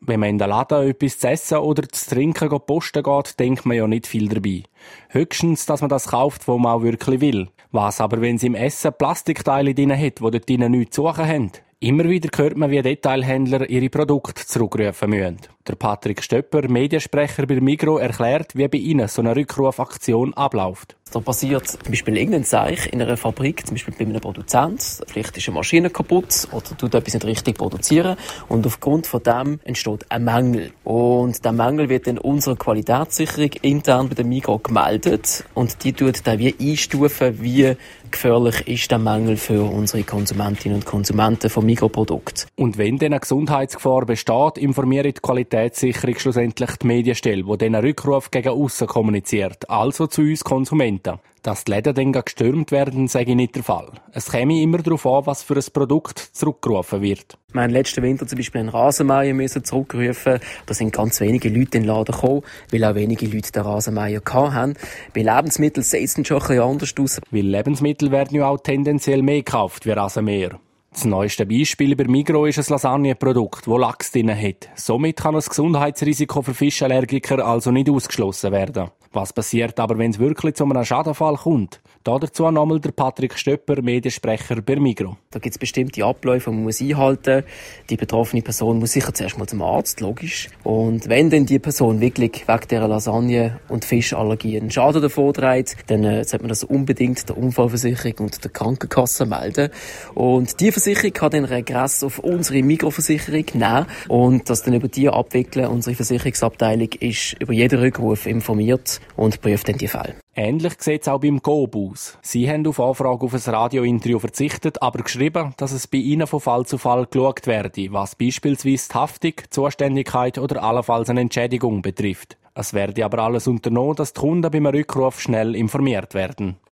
Wenn man in den Laden etwas zu essen oder zu trinken posten geht, denkt man ja nicht viel dabei. Höchstens, dass man das kauft, was man auch wirklich will. Was aber, wenn sie im Essen Plastikteile drin hat, die dort drinnen nichts zu suchen haben? Immer wieder hört man, wie Detailhändler ihre Produkte zurückrufen müssen. Der Patrick Stöpper, Mediensprecher bei Migros, erklärt, wie bei ihnen so eine Rückrufaktion abläuft. Da passiert zum Beispiel irgendein Zeichen in einer Fabrik, zum Beispiel bei einem Produzent. Vielleicht ist eine Maschine kaputt oder tut etwas nicht richtig produzieren. Und aufgrund von dem entsteht ein Mängel. Und der Mängel wird dann unserer Qualitätssicherung intern bei der Migros gemeldet. Und die tut dann wie einstufen, wie gefährlich ist der Mängel für unsere Konsumentinnen und Konsumenten von Migros-Produkten. Und wenn dann eine Gesundheitsgefahr besteht, informiert die Qualitätssicherung schlussendlich die Medienstelle, die diesen Rückruf gegen aussen kommuniziert, also zu uns Konsumenten. Dass die Läden dann gestürmt werden, sage ich nicht der Fall. Es käme immer darauf an, was für ein Produkt zurückgerufen wird. Wir haben letzten Winter zum Beispiel einen Rasenmäher zurückrufen. Da sind ganz wenige Leute in den Laden gekommen, weil auch wenige Leute den Rasenmäher hatten. Bei Lebensmitteln sieht es schon ein bisschen anders aus. Weil Lebensmittel werden ja auch tendenziell mehr gekauft wie Rasenmäher. Das neueste Beispiel bei Migros ist ein Lasagneprodukt, das Lachs drin hat. Somit kann das Gesundheitsrisiko für Fischallergiker also nicht ausgeschlossen werden. Was passiert aber, wenn es wirklich zu einem Schadenfall kommt? Dazu nochmal der Patrick Stöpper, Mediensprecher bei Migros. Da gibt es bestimmte Abläufe, die man einhalten muss. Die betroffene Person muss sicher zuerst mal zum Arzt, logisch. Und wenn dann die Person wirklich wegen dieser Lasagne- und Fischallergie einen Schaden davon trägt, dann sollte man das unbedingt der Unfallversicherung und der Krankenkasse melden. Und die Versicherung kann den Regress auf unsere Migros-Versicherung nehmen und das dann über die abwickeln. Unsere Versicherungsabteilung ist über jeden Rückruf informiert und prüft dann die Fälle. Ähnlich sieht es auch beim Coop aus. Sie haben auf Anfrage auf ein Radiointerview verzichtet, aber geschrieben, dass es bei ihnen von Fall zu Fall geschaut werde, was beispielsweise die Haftung, Zuständigkeit oder allenfalls eine Entschädigung betrifft. Es werde aber alles unternommen, dass die Kunden beim Rückruf schnell informiert werden.